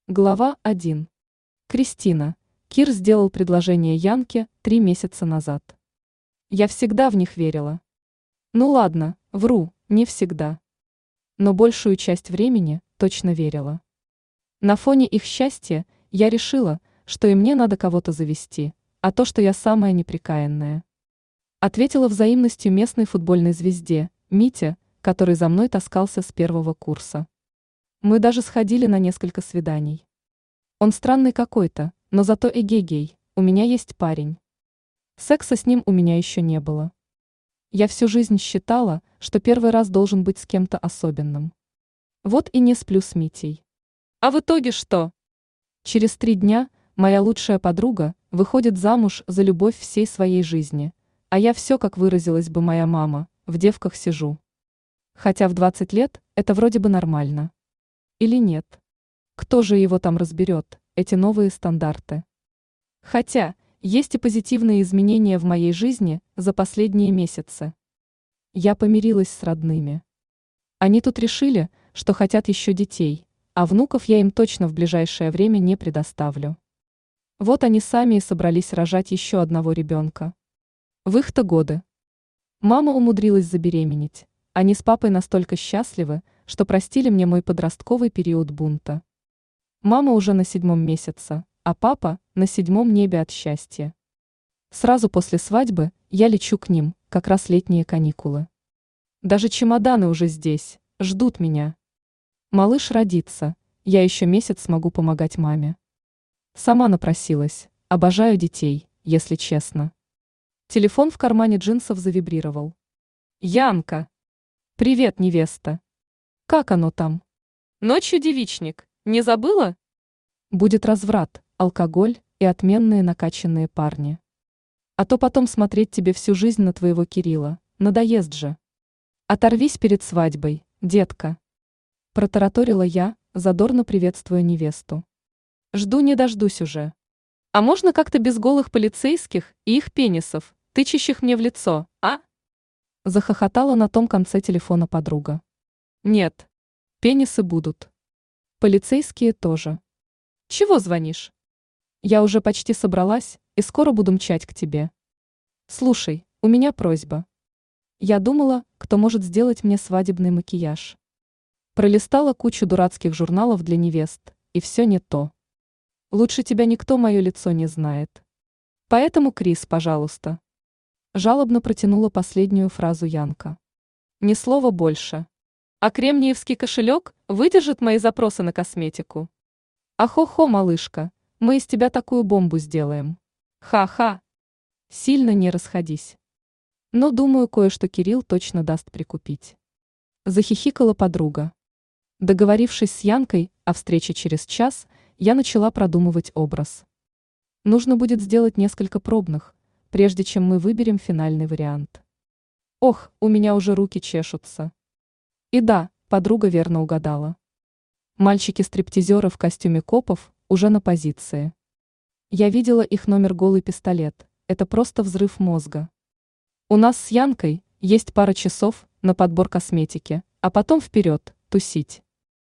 Глава 1. Кристина. Кир сделал предложение Янке 3 месяца назад. Я всегда в них верила. Ну ладно, вру, не всегда. Но большую часть времени точно верила. На фоне их счастья я решила, что и мне надо кого-то завести, а то, что я самая неприкаянная. Ответила взаимностью местной футбольной звезде, Мите, который за мной таскался с первого курса. Мы даже сходили на несколько свиданий. Он странный какой-то, но зато эгегей, у меня есть парень. Секса с ним у меня еще не было. Я всю жизнь считала, что первый раз должен быть с кем-то особенным. Вот и не сплю с Митей. А в итоге что? Через 3 дня моя лучшая подруга выходит замуж за любовь всей своей жизни, а я все, как выразилась бы моя мама, в девках сижу. Хотя в 20 лет это вроде бы нормально. Или нет? Кто же его там разберет, эти новые стандарты? Хотя, есть и позитивные изменения в моей жизни за последние месяцы. Я помирилась с родными. Они тут решили, что хотят еще детей, а внуков я им точно в ближайшее время не предоставлю. Вот они сами и собрались рожать еще одного ребенка. В их-то годы. Мама умудрилась забеременеть. Они с папой настолько счастливы, что простили мне мой подростковый период бунта. Мама уже на 7-м месяце, а папа на 7-м небе от счастья. Сразу после свадьбы я лечу к ним, как раз летние каникулы. Даже чемоданы уже здесь, ждут меня. Малыш родится, я еще месяц смогу помогать маме. Сама напросилась, обожаю детей, если честно. Телефон в кармане джинсов завибрировал. Янка. Привет, невеста. Как оно там? Ночью девичник. Не забыла? Будет разврат, алкоголь и отменные накачанные парни. А то потом смотреть тебе всю жизнь на твоего Кирилла, надоест же. Оторвись перед свадьбой, детка. Протараторила я, задорно приветствуя невесту. Жду не дождусь уже. А можно как-то без голых полицейских и их пенисов, тычащих мне в лицо, а? Захохотала на том конце телефона подруга. Нет, пенисы будут. Полицейские тоже. Чего звонишь? Я уже почти собралась и скоро буду мчать к тебе. Слушай, у меня просьба. Я думала, кто может сделать мне свадебный макияж. Пролистала кучу дурацких журналов для невест, и все не то. Лучше тебя никто мое лицо не знает. Поэтому, Крис, пожалуйста. Жалобно протянула последнюю фразу Янка. Ни слова больше. А кремниевский кошелек выдержит мои запросы на косметику. Ахо-хо, малышка, мы из тебя такую бомбу сделаем. Ха-ха. Сильно не расходись. Но думаю, кое-что Кирилл точно даст прикупить. Захихикала подруга. Договорившись с Янкой о встрече через час, я начала продумывать образ. Нужно будет сделать несколько пробных, прежде чем мы выберем финальный вариант. Ох, у меня уже руки чешутся. И да, подруга верно угадала. Мальчики-стриптизеры в костюме копов уже на позиции. Я видела их номер голый пистолет, это просто взрыв мозга. У нас с Янкой есть пара часов на подбор косметики, а потом вперед, тусить.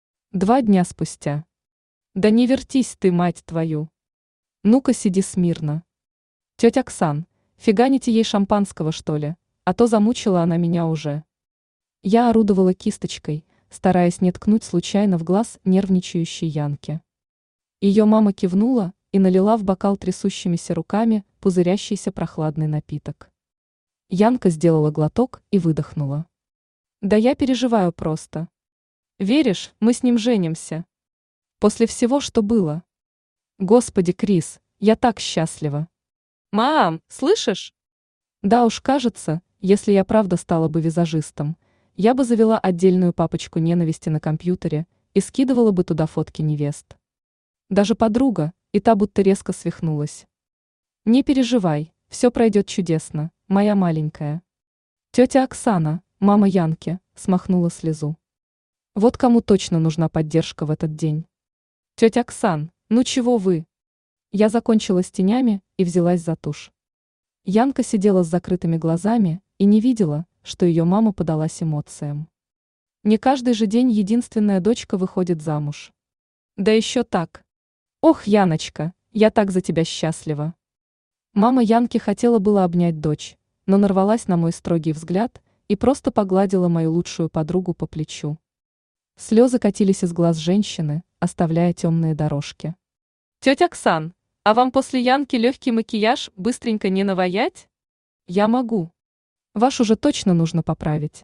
2 дня спустя. Да не вертись ты, мать твою. Ну-ка сиди смирно. Тетя Оксан, фиганите ей шампанского, что ли, а то замучила она меня уже. Я орудовала кисточкой, стараясь не ткнуть случайно в глаз нервничающей Янке. Ее мама кивнула и налила в бокал трясущимися руками пузырящийся прохладный напиток. Янка сделала глоток и выдохнула. Да я переживаю просто. Веришь, мы с ним женимся? После всего, что было. Господи, Крис, я так счастлива. Мам, слышишь? Да уж, кажется, если я правда стала бы визажистом, я бы завела отдельную папочку ненависти на компьютере и скидывала бы туда фотки невест. Даже подруга, и та будто резко свихнулась. Не переживай, все пройдет чудесно, моя маленькая. Тетя Оксана, мама Янки, смахнула слезу. Вот кому точно нужна поддержка в этот день. Тетя Оксан, ну чего вы? Я закончила с тенями и взялась за тушь. Янка сидела с закрытыми глазами и не видела, что ее мама подалась эмоциям. Не каждый же день единственная дочка выходит замуж. Да еще так. Ох, Яночка, я так за тебя счастлива. Мама Янки хотела было обнять дочь, но нарвалась на мой строгий взгляд и просто погладила мою лучшую подругу по плечу. Слезы катились из глаз женщины, оставляя темные дорожки. Тетя Оксан, а вам после Янки легкий макияж быстренько не наваять? Я могу. Ваш уже точно нужно поправить.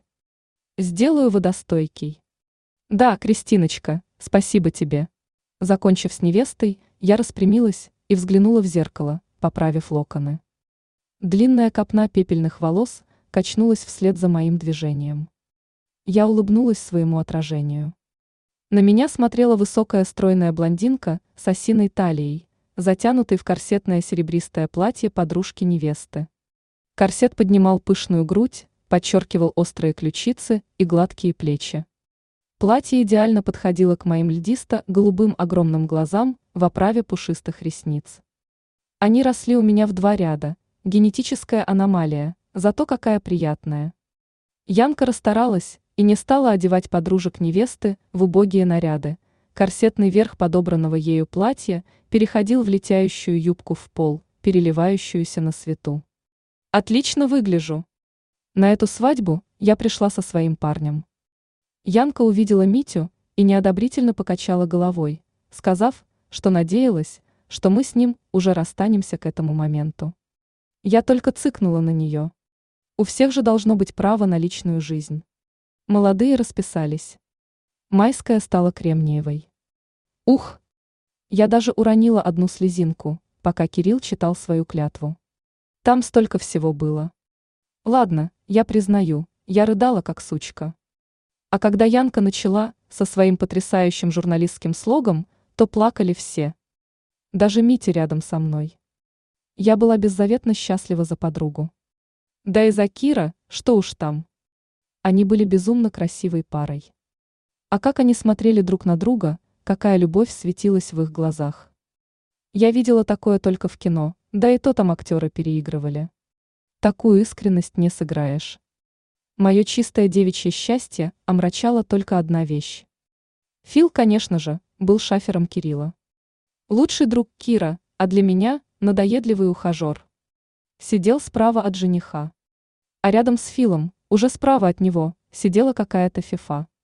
Сделаю водостойкий. Да, Кристиночка, спасибо тебе. Закончив с невестой, я распрямилась и взглянула в зеркало, поправив локоны. Длинная копна пепельных волос качнулась вслед за моим движением. Я улыбнулась своему отражению. На меня смотрела высокая стройная блондинка с осиной талией, затянутой в корсетное серебристое платье подружки-невесты. Корсет поднимал пышную грудь, подчеркивал острые ключицы и гладкие плечи. Платье идеально подходило к моим льдисто-голубым огромным глазам в оправе пушистых ресниц. Они росли у меня в 2 ряда, генетическая аномалия, зато какая приятная. Янка расстаралась и не стала одевать подружек невесты в убогие наряды. Корсетный верх подобранного ею платья переходил в летящую юбку в пол, переливающуюся на свету. Отлично выгляжу. На эту свадьбу я пришла со своим парнем. Янка увидела Митю и неодобрительно покачала головой, сказав, что надеялась, что мы с ним уже расстанемся к этому моменту. Я только цыкнула на нее. У всех же должно быть право на личную жизнь. Молодые расписались. Майская стала кремниевой. Ух! Я даже уронила одну слезинку, пока Кирилл читал свою клятву. Там столько всего было. Ладно, я признаю, я рыдала как сучка. А когда Янка начала со своим потрясающим журналистским слогом, то плакали все. Даже Митя рядом со мной. Я была беззаветно счастлива за подругу. Да и за Кира, что уж там. Они были безумно красивой парой. А как они смотрели друг на друга, какая любовь светилась в их глазах. Я видела такое только в кино, да и то там актеры переигрывали. Такую искренность не сыграешь. Мое чистое девичье счастье омрачала только одна вещь. Фил, конечно же, был шафером Кирилла. Лучший друг Кира, а для меня надоедливый ухажер. Сидел справа от жениха. А рядом с Филом, уже справа от него, сидела какая-то фифа.